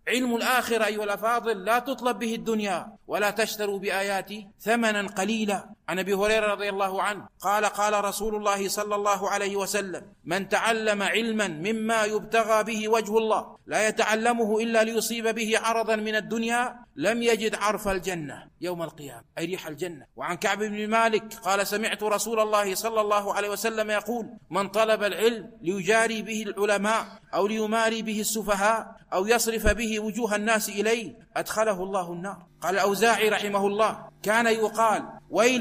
علم الآخرة أيها الأفاضل لا تطلب به الدنيا، ولا تشتروا بآياتي ثمنا قليلا. عن أبي هريرة رضي الله عنه قال قال رسول الله صلى الله عليه وسلم: من تعلم علما مما يبتغى به وجه الله لا يتعلمه إلا ليصيب به عرضا من الدنيا لم يجد عرف الجنة يوم القيامة، أي ريح الجنة. وعن كعب بن مالك قال: سمعت رسول الله صلى الله عليه وسلم يقول: من طلب العلم ليجاري به العلماء أو ليماري به السفهاء أو يصرف به وجوه الناس إليه أدخله الله النار. قال الأوزاعي رحمه الله: كان يقال: ويل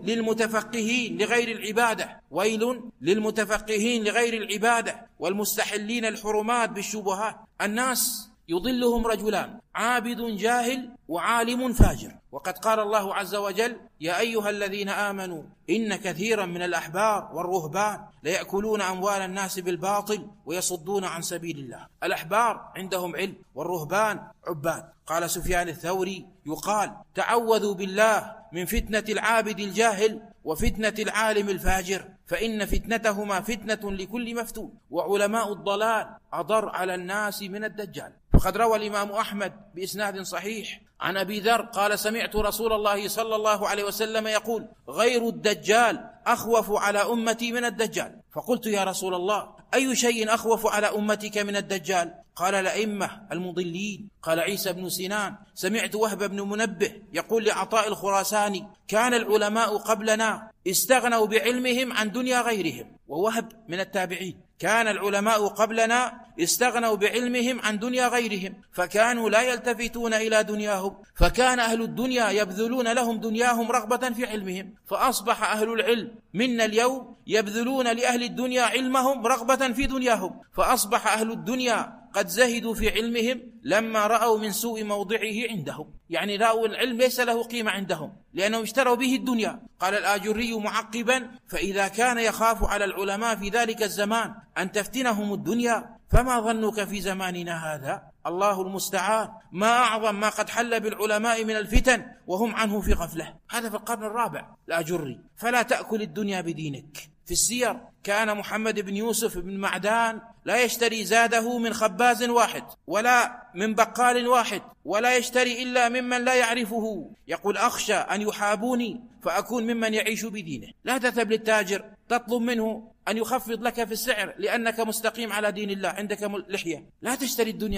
للمتفقهين لغير العبادة، ويل للمتفقهين لغير العبادة والمستحلين الحرمات بالشبهات. الناس يضلهم رجلان: عابد جاهل وعالم فاجر. وقد قال الله عز وجل: يا أيها الذين آمنوا إن كثيرا من الأحبار والرهبان ليأكلون أموال الناس بالباطل ويصدون عن سبيل الله. الأحبار عندهم علم والرهبان عباد. قال سفيان الثوري: يقال: تعوذوا بالله من فتنة العابد الجاهل وفتنة العالم الفاجر، فإن فتنتهما فتنة لكل مفتون، وعلماء الضلال أضر على الناس من الدجال. فقد روى الإمام أحمد بإسناد صحيح عن أبي ذر قال: سمعت رسول الله صلى الله عليه وسلم يقول: غير الدجال أخوف على أمتي من الدجال. فقلت: يا رسول الله، أي شيء أخوف على أمتك من الدجال؟ قال: الأئمة المضلين. قال عيسى بن سنان: سمعت وهب بن منبه يقول لعطاء الخراساني: كان العلماء قبلنا استغنوا بعلمهم عن دنيا غيرهم. ووهب من التابعين: كان العلماء قبلنا استغنوا بعلمهم عن دنيا غيرهم فكانوا لا يلتفتون إلى دنياهم، فكان أهل الدنيا يبذلون لهم دنياهم رغبة في علمهم، فأصبح أهل العلم منا اليوم يبذلون لأهل الدنيا علمهم رغبة في دنياهم، فأصبح أهل الدنيا قد زهدوا في علمهم لما رأوا من سوء موضعه عندهم. يعني رأوا العلم ليس له قيمة عندهم لأنهم اشتروا به الدنيا. قال الآجري معقبا: فإذا كان يخاف على العلماء في ذلك الزمان أن تفتنهم الدنيا فما ظنك في زماننا هذا؟ الله المستعان. ما أعظم ما قد حل بالعلماء من الفتن وهم عنه في غفلة. هذا في القرن الرابع الآجري. فلا تأكل الدنيا بدينك. في السير: كان محمد بن يوسف بن معدان لا يشتري زاده من خباز واحد ولا من بقال واحد، ولا يشتري إلا ممن لا يعرفه. يقول: أخشى أن يحابوني فأكون ممن يعيش بدينه. لا تذهب للتاجر تطلب منه أن يخفض لك في السعر لأنك مستقيم على دين الله، عندك لحية. لا تشتري الدنيا